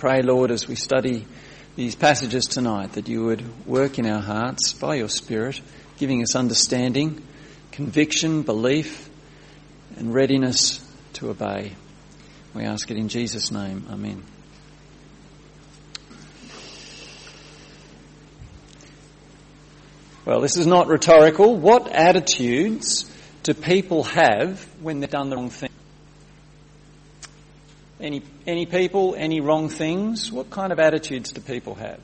Pray, Lord, as we study these passages tonight, that you would work in our hearts by your Spirit, giving us understanding, conviction, belief, and readiness to obey. We ask it in Jesus' name. Amen. Well, this is not rhetorical. What attitudes do people have when they've done the wrong thing? Any people, any wrong things? What kind of attitudes do people have?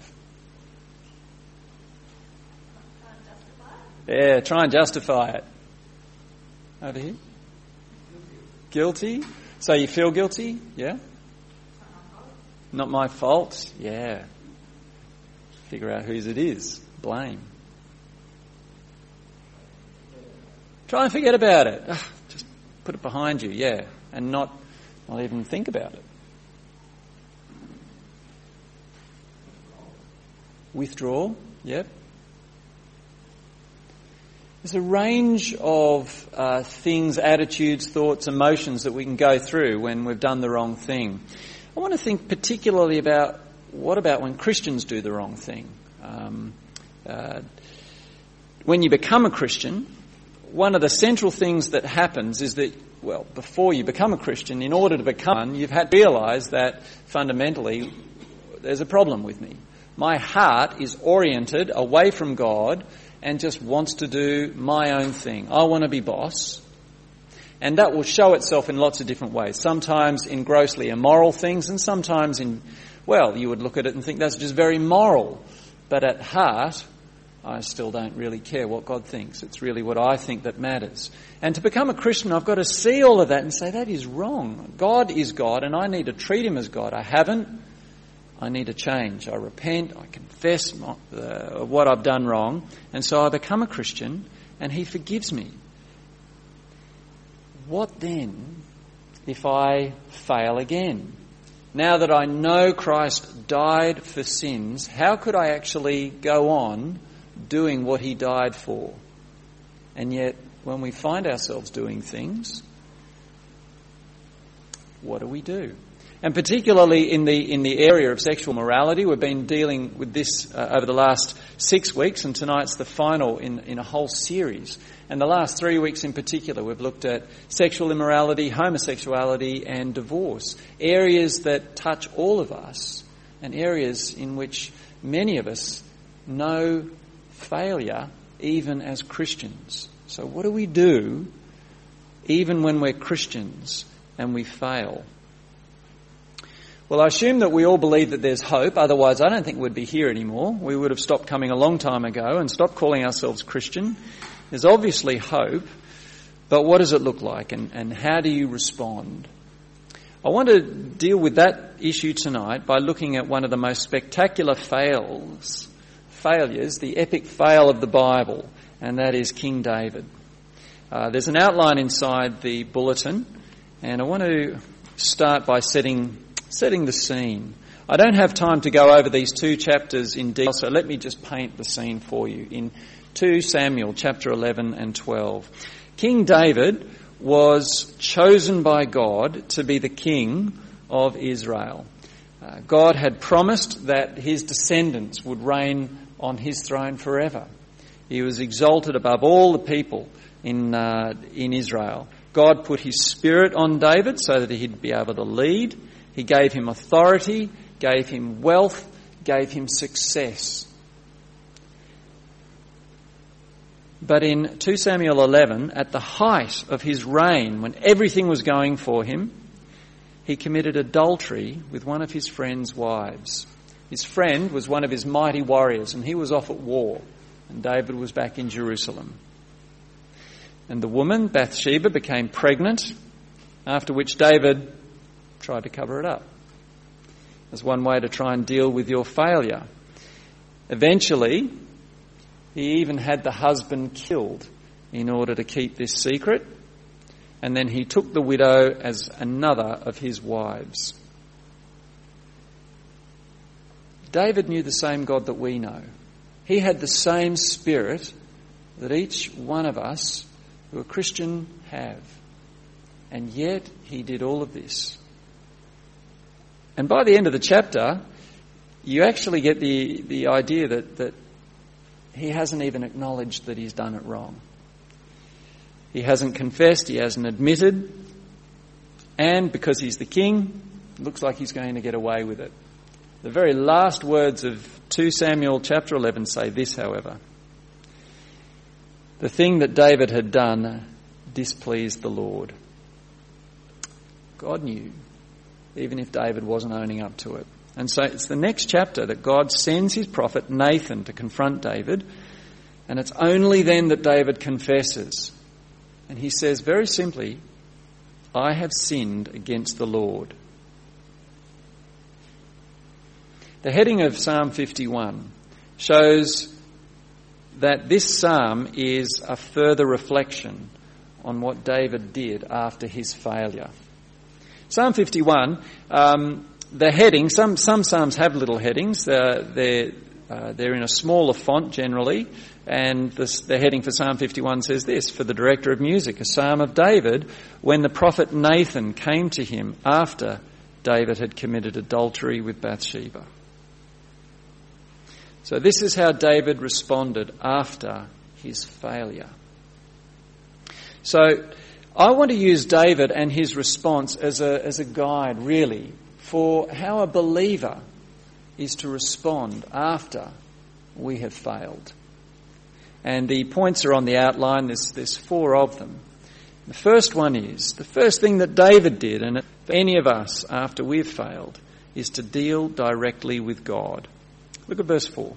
Yeah, try and justify it. Over here? Guilty? So you feel guilty? Yeah? Not my fault? Yeah. Figure out whose it is. Blame. Try and forget about it. Just put it behind you, yeah. And not even think about it. Withdraw, yep. There's a range of things, attitudes, thoughts, emotions that we can go through when we've done the wrong thing. I want to think particularly about what about when Christians do the wrong thing. When you become a Christian, one of the central things that happens is that, well, before you become a Christian, in order to become one, you've had to realise that fundamentally there's a problem with me. My heart is oriented away from God and just wants to do my own thing. I want to be boss. And that will show itself in lots of different ways. Sometimes in grossly immoral things, and sometimes in, well, you would look at it and think that's just very moral. But at heart, I still don't really care what God thinks. It's really what I think that matters. And to become a Christian, I've got to see all of that and say, that is wrong. God is God, and I need to treat him as God. I haven't. I need to change. I repent. I confess what I've done wrong. And so I become a Christian, and he forgives me. What then if I fail again? Now that I know Christ died for sins, how could I actually go on doing what he died for? And yet, when we find ourselves doing things, what do? And particularly in the area of sexual morality, we've been dealing with this over the last 6 weeks, and tonight's the final in a whole series. And the last 3 weeks in particular, we've looked at sexual immorality, homosexuality, and divorce. Areas that touch all of us, and areas in which many of us know failure even as Christians. So what do we do even when we're Christians and we fail? Well, I assume that we all believe that there's hope. Otherwise, I don't think we'd be here anymore. We would have stopped coming a long time ago and stopped calling ourselves Christian. There's obviously hope, but what does it look like, and how do you respond? I want to deal with that issue tonight by looking at one of the most spectacular failures, the epic fail of the Bible, and that is King David. There's an outline inside the bulletin, and I want to start by setting the scene. I don't have time to go over these 2 chapters in detail, so let me just paint the scene for you. In 2 Samuel, chapter 11 and 12. King David was chosen by God to be the king of Israel. God had promised that his descendants would reign on his throne forever. He was exalted above all the people in Israel. God put his spirit on David so that he'd be able to lead. He gave him authority, gave him wealth, gave him success. But in 2 Samuel 11, at the height of his reign, when everything was going for him, he committed adultery with one of his friend's wives. His friend was one of his mighty warriors, and he was off at war, and David was back in Jerusalem. And the woman, Bathsheba, became pregnant, after which David tried to cover it up. As one way to try and deal with your failure. Eventually, he even had the husband killed in order to keep this secret, and then he took the widow as another of his wives. David knew the same God that we know. He had the same spirit that each one of us who are Christian have. And yet he did all of this. And by the end of the chapter, you actually get the idea that he hasn't even acknowledged that he's done it wrong. He hasn't confessed, he hasn't admitted, and because he's the king, it looks like he's going to get away with it. The very last words of 2 Samuel chapter 11 say this, however. The thing that David had done displeased the Lord. God knew, even if David wasn't owning up to it. And so it's the next chapter that God sends his prophet Nathan to confront David, and it's only then that David confesses. And he says very simply, I have sinned against the Lord. The heading of Psalm 51 shows that this psalm is a further reflection on what David did after his failure. Psalm 51, the heading, some psalms have little headings. They're in a smaller font generally, and the heading for Psalm 51 says this: for the director of music, a psalm of David, when the prophet Nathan came to him after David had committed adultery with Bathsheba. So this is how David responded after his failure. So I want to use David and his response as a guide, really, for how a believer is to respond after we have failed. And the points are on the outline. There's 4 of them. The first one is, the first thing that David did, and for any of us after we've failed, is to deal directly with God. Look at verse 4.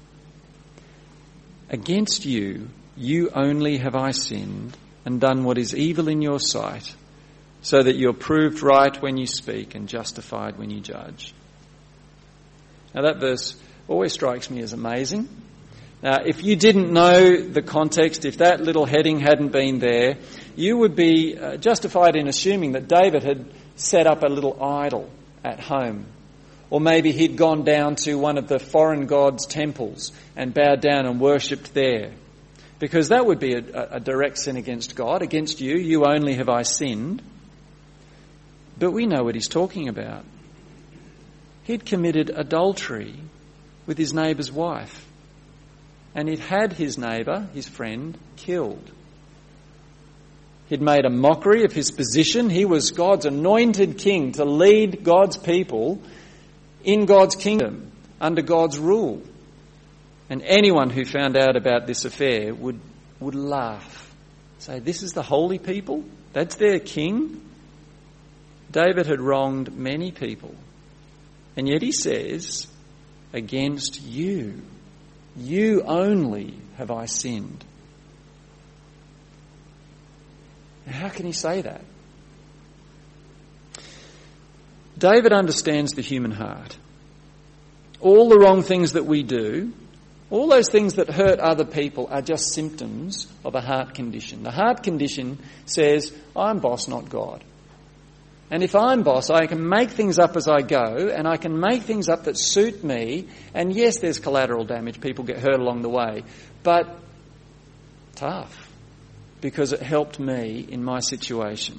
Against you, you only have I sinned and done what is evil in your sight, so that you're proved right when you speak and justified when you judge. Now that verse always strikes me as amazing. Now, if you didn't know the context, if that little heading hadn't been there, you would be justified in assuming that David had set up a little idol at home. Or maybe he'd gone down to one of the foreign gods' temples and bowed down and worshipped there. Because that would be a direct sin against God. Against you, you only have I sinned. But we know what he's talking about. He'd committed adultery with his neighbour's wife. And he'd had his neighbour, his friend, killed. He'd made a mockery of his position. He was God's anointed king to lead God's people in God's kingdom, under God's rule. And anyone who found out about this affair would laugh. Say, this is the holy people? That's their king? David had wronged many people. And yet he says, against you, you only have I sinned. Now, how can he say that? David understands the human heart. All the wrong things that we do, all those things that hurt other people are just symptoms of a heart condition. The heart condition says, I'm boss, not God. And if I'm boss, I can make things up as I go, and I can make things up that suit me. And yes, there's collateral damage. People get hurt along the way. But tough, because it helped me in my situation.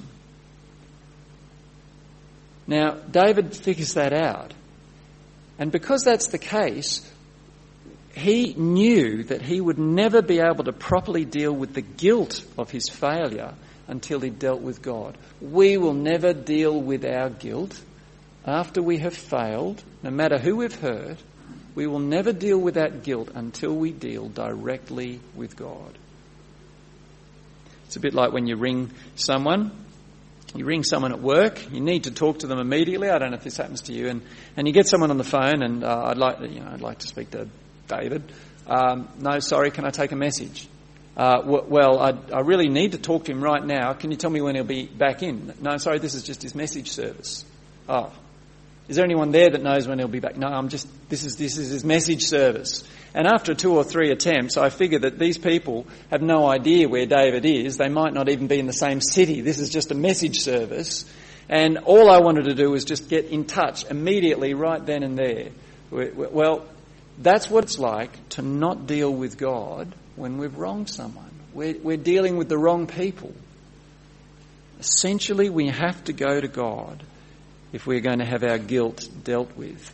Now, David figures that out. And because that's the case, he knew that he would never be able to properly deal with the guilt of his failure until he dealt with God. We will never deal with our guilt after we have failed, no matter who we've hurt. We will never deal with that guilt until we deal directly with God. It's a bit like when you ring someone. You ring someone at work, you need to talk to them immediately. I don't know if this happens to you. And you get someone on the phone and I'd like to speak to David. No, sorry, can I take a message? Well, I really need to talk to him right now. Can you tell me when he'll be back in? No, sorry, this is just his message service. Oh, is there anyone there that knows when he'll be back? No, this is his message service. And after 2 or 3 attempts, I figure that these people have no idea where David is. They might not even be in the same city. This is just a message service. And all I wanted to do was just get in touch immediately, right then and there. Well, that's what it's like to not deal with God when we've wronged someone. We're dealing with the wrong people. Essentially, we have to go to God if we're going to have our guilt dealt with.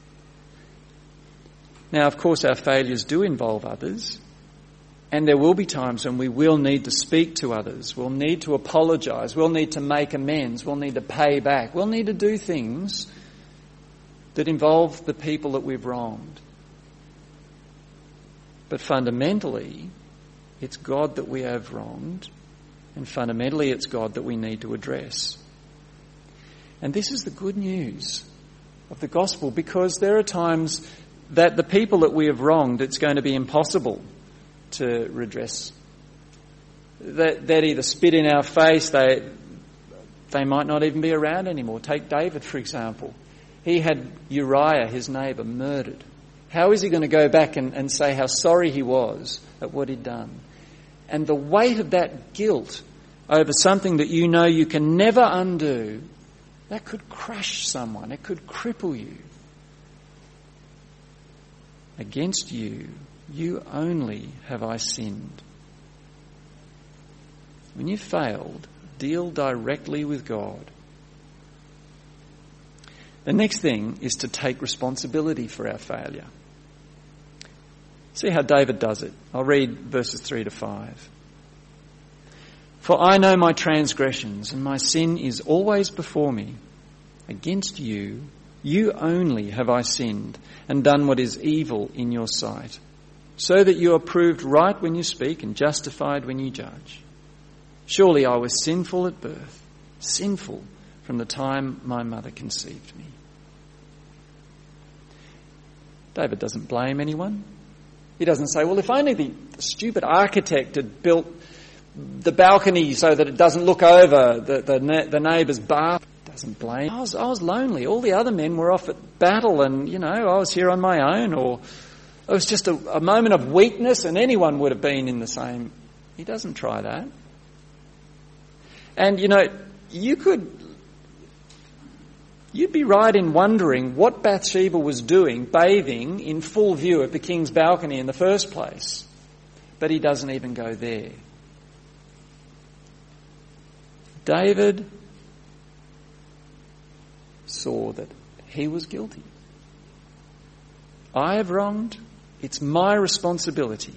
Now, of course, our failures do involve others, and there will be times when we will need to speak to others. We'll need to apologise. We'll need to make amends. We'll need to pay back. We'll need to do things that involve the people that we've wronged. But fundamentally, it's God that we have wronged, and fundamentally it's God that we need to address. And this is the good news of the gospel, because there are times that the people that we have wronged, it's going to be impossible to redress. They'd either spit in our face, they might not even be around anymore. Take David, for example. He had Uriah, his neighbour, murdered. How is he going to go back and say how sorry he was at what he'd done? And the weight of that guilt over something that you know you can never undo, that could crush someone. It could cripple you. Against you, you only have I sinned. When you've failed, deal directly with God. The next thing is to take responsibility for our failure. See how David does it. I'll read verses 3 to 5. For I know my transgressions, and my sin is always before me. Against you, you only have I sinned, and done what is evil in your sight, so that you are proved right when you speak and justified when you judge. Surely I was sinful at birth, sinful from the time my mother conceived me. David doesn't blame anyone. He doesn't say, well, if only the stupid architect had built the balcony so that it doesn't look over the neighbour's bath. He doesn't blame. I was lonely. All the other men were off at battle and, I was here on my own, or it was just a moment of weakness and anyone would have been in the same. He doesn't try that. And, you'd be right in wondering what Bathsheba was doing bathing in full view of the king's balcony in the first place. But he doesn't even go there. David saw that he was guilty. I have wronged. It's my responsibility.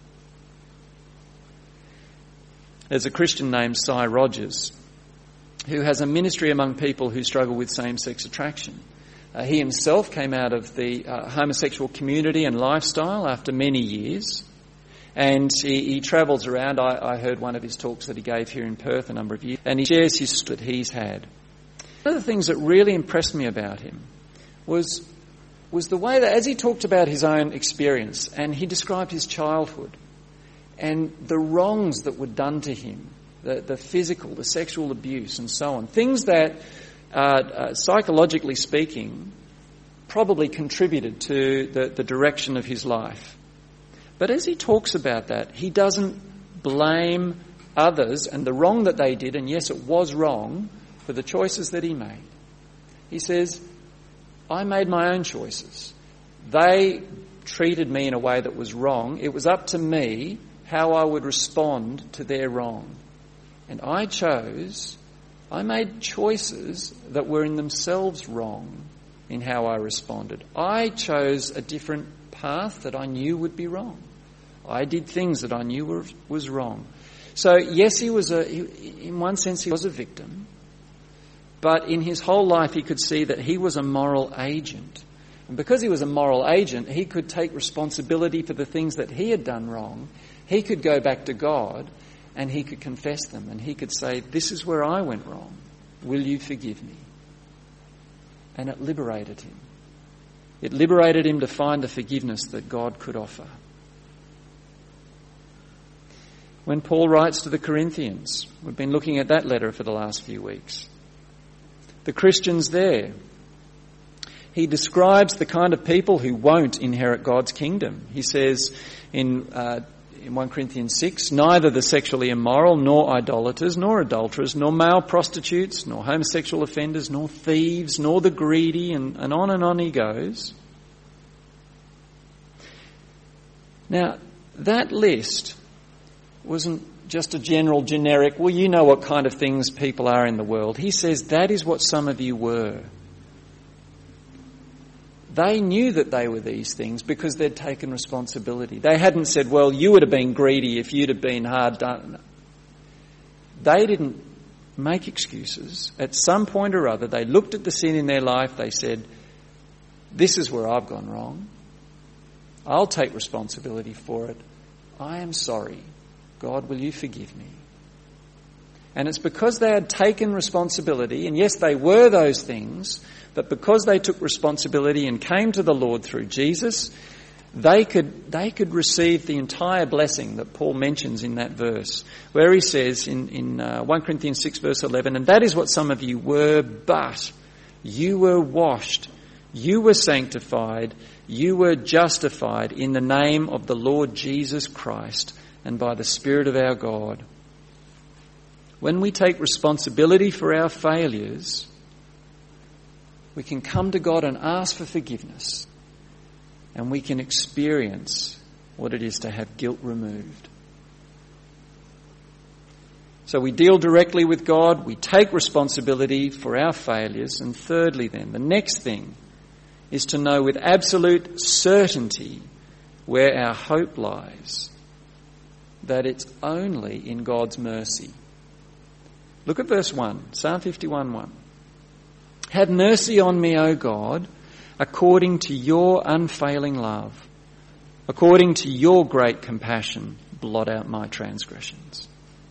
There's a Christian named Cy Rogers who has a ministry among people who struggle with same-sex attraction. He himself came out of the homosexual community and lifestyle after many years, and he travels around. I heard one of his talks that he gave here in Perth a number of years, and he shares his story that he's had. One of the things that really impressed me about him was the way that as he talked about his own experience, and he described his childhood and the wrongs that were done to him, the physical, the sexual abuse and so on. Things that, psychologically speaking, probably contributed to the direction of his life. But as he talks about that, he doesn't blame others and the wrong that they did, and yes, it was wrong, for the choices that he made. He says, I made my own choices. They treated me in a way that was wrong. It was up to me how I would respond to their wrong. And I made choices that were in themselves wrong in how I responded. I chose a different path that I knew would be wrong. I did things that I knew was wrong. So yes, in one sense he was a victim, but in his whole life he could see that he was a moral agent. And because he was a moral agent, he could take responsibility for the things that he had done wrong. He could go back to God and he could confess them, and he could say, this is where I went wrong. Will you forgive me? And it liberated him. It liberated him to find the forgiveness that God could offer. When Paul writes to the Corinthians, we've been looking at that letter for the last few weeks, the Christians there, he describes the kind of people who won't inherit God's kingdom. He says in 1 Corinthians 6, neither the sexually immoral, nor idolaters, nor adulterers, nor male prostitutes, nor homosexual offenders, nor thieves, nor the greedy, and on he goes. Now, that list wasn't just a general, generic, well, you know what kind of things people are in the world. He says that is what some of you were. They knew that they were these things because they'd taken responsibility. They hadn't said, well, you would have been greedy if you'd have been hard done. They didn't make excuses. At some point or other, they looked at the sin in their life. They said, this is where I've gone wrong. I'll take responsibility for it. I am sorry. God, will you forgive me? And it's because they had taken responsibility, and yes, they were those things, but because they took responsibility and came to the Lord through Jesus, they could receive the entire blessing that Paul mentions in that verse, where he says in 1 Corinthians 6 verse 11, and that is what some of you were, but you were washed, you were sanctified, you were justified in the name of the Lord Jesus Christ and by the Spirit of our God. When we take responsibility for our failures, we can come to God and ask for forgiveness, and we can experience what it is to have guilt removed. So we deal directly with God, we take responsibility for our failures, and thirdly then, the next thing is to know with absolute certainty where our hope lies, that it's only in God's mercy. Look at verse 1, Psalm 51:1. Have mercy on me, O God, according to your unfailing love. According to your great compassion, blot out my transgressions.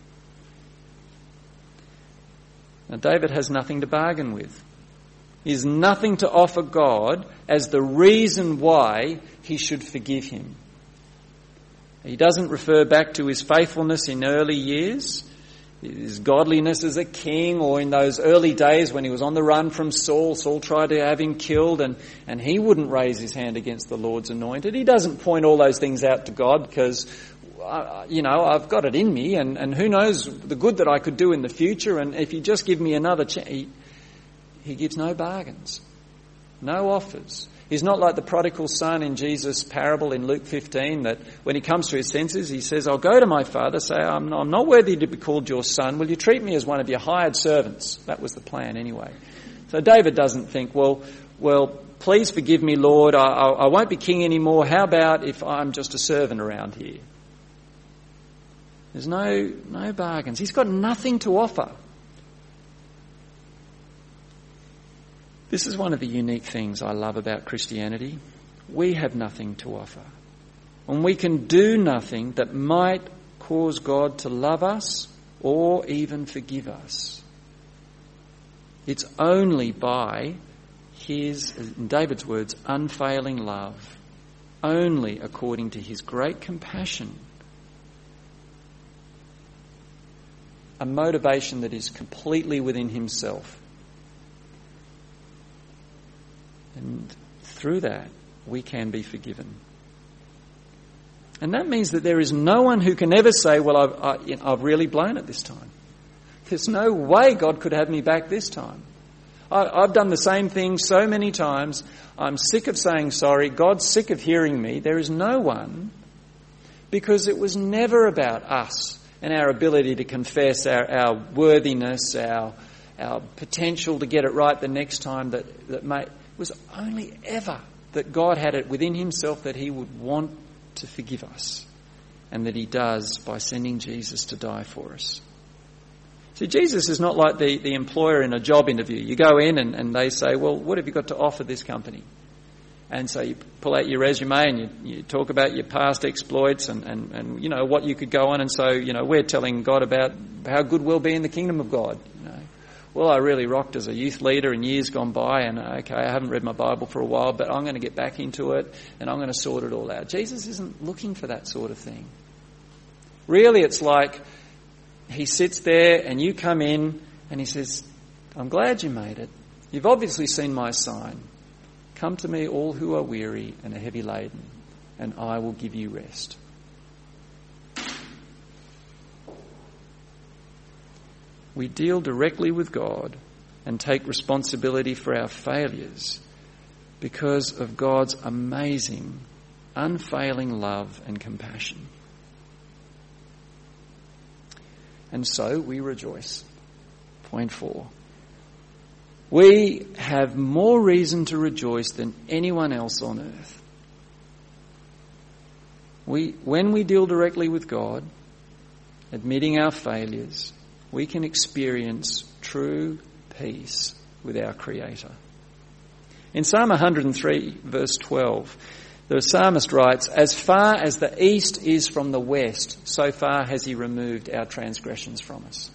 Now, David has nothing to bargain with. He has nothing to offer God as the reason why he should forgive him. He doesn't refer back to his faithfulness in early years, his godliness as a king, or in those early days when he was on the run from Saul. Saul tried to have him killed and he wouldn't raise his hand against the Lord's anointed. He doesn't point all those things out to God because, I've got it in me and who knows the good that I could do in the future, and if you just give me another chance. He gives no bargains, no offers. He's not like the prodigal son in Jesus' parable in Luke 15, that when he comes to his senses, he says, I'll go to my father, say, I'm not worthy to be called your son. Will you treat me as one of your hired servants? That was the plan anyway. So David doesn't think, well, please forgive me, Lord. I won't be king anymore. How about if I'm just a servant around here? There's no bargains. He's got nothing to offer. This is one of the unique things I love about Christianity. We have nothing to offer. And we can do nothing that might cause God to love us or even forgive us. It's only by his, in David's words, unfailing love, only according to his great compassion, a motivation that is completely within himself. And through that, we can be forgiven. And that means that there is no one who can ever say, well, I've really blown it this time. There's no way God could have me back this time. I've done the same thing so many times. I'm sick of saying sorry. God's sick of hearing me. There is no one, because it was never about us and our ability to confess our worthiness, our potential to get it right the next time it was only ever that God had it within himself that he would want to forgive us, and that he does by sending Jesus to die for us. See, Jesus is not like the employer in a job interview. You go in and they say, well, what have you got to offer this company? And so you pull out your resume and you talk about your past exploits and what you could go on. And so, we're telling God about how good we'll be in the kingdom of God. Well, I really rocked as a youth leader in years gone by, and okay, I haven't read my Bible for a while, but I'm going to get back into it and I'm going to sort it all out. Jesus isn't looking for that sort of thing. Really, it's like he sits there and you come in and he says, I'm glad you made it. You've obviously seen my sign. Come to me, all who are weary and are heavy laden, and I will give you rest. We deal directly with God and take responsibility for our failures because of God's amazing, unfailing love and compassion. and so we rejoice. Point 4. We have more reason to rejoice than anyone else on earth. When we deal directly with God, admitting our failures, we can experience true peace with our Creator. In Psalm 103, verse 12, the psalmist writes, "As far as the east is from the west, so far has he removed our transgressions from us."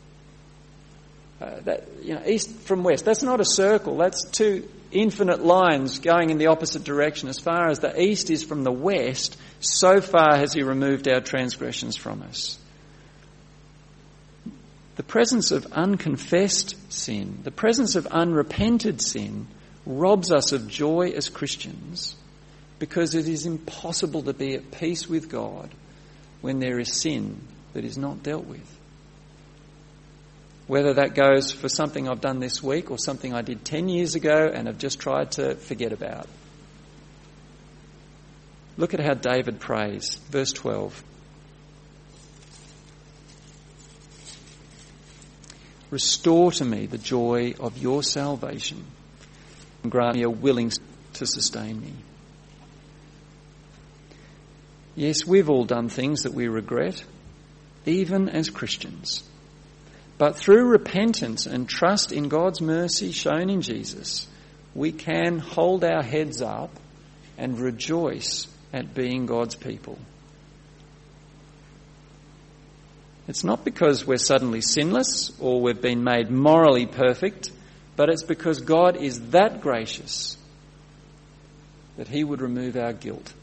East from west, that's not a circle, that's two infinite lines going in the opposite direction. As far as the east is from the west, so far has he removed our transgressions from us. The presence of unconfessed sin, the presence of unrepented sin, robs us of joy as Christians, because it is impossible to be at peace with God when there is sin that is not dealt with. Whether that goes for something I've done this week or something I did 10 years ago and have just tried to forget about. Look at how David prays. Verse 12. "Restore to me the joy of your salvation and grant me a willingness to sustain me." Yes, we've all done things that we regret, even as Christians. But through repentance and trust in God's mercy shown in Jesus, we can hold our heads up and rejoice at being God's people. It's not because we're suddenly sinless or we've been made morally perfect, but it's because God is that gracious that he would remove our guilt.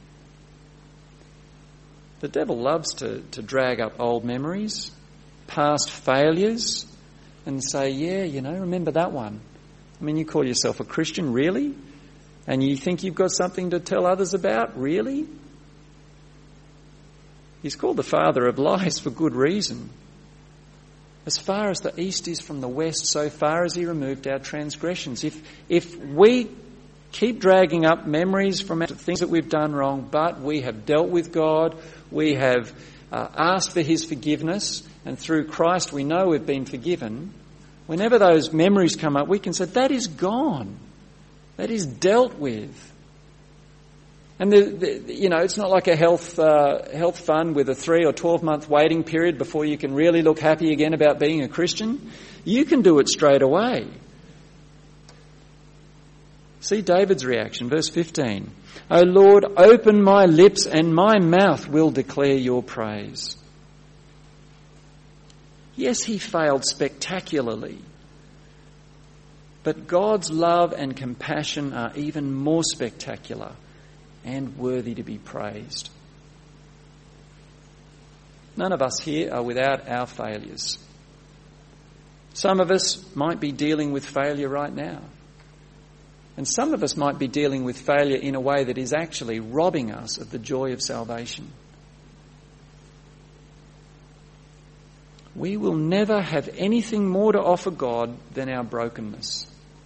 The devil loves to drag up old memories, past failures, and say, remember that one. I mean, you call yourself a Christian, really? And you think you've got something to tell others about, really? He's called the father of lies for good reason. As far as the east is from the west, so far as he removed our transgressions. If we keep dragging up memories from things that we've done wrong, but we have dealt with God, we have asked for his forgiveness, and through Christ we know we've been forgiven, whenever those memories come up, we can say, that is gone. That is dealt with. And it's not like a health fund with a 3 or 12 month waiting period before you can really look happy again about being a Christian. You can do it straight away. See David's reaction, verse 15. "O Lord, open my lips and my mouth will declare your praise." Yes, he failed spectacularly. But God's love and compassion are even more spectacular and worthy to be praised. None of us here are without our failures. Some of us might be dealing with failure right now. And some of us might be dealing with failure in a way that is actually robbing us of the joy of salvation. We will never have anything more to offer God than our brokenness.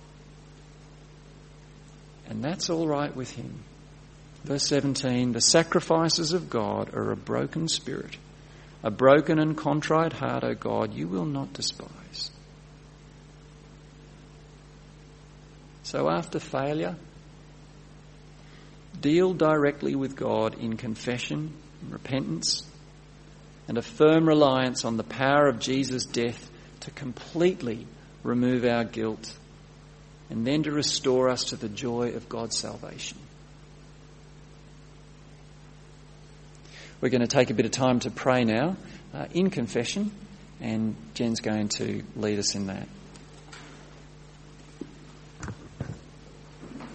And that's all right with him. Verse 17, "The sacrifices of God are a broken spirit, a broken and contrite heart, O God, you will not despise." So after failure, deal directly with God in confession and repentance and a firm reliance on the power of Jesus' death to completely remove our guilt and then to restore us to the joy of God's salvation. We're going to take a bit of time to pray now in confession, and Jen's going to lead us in that.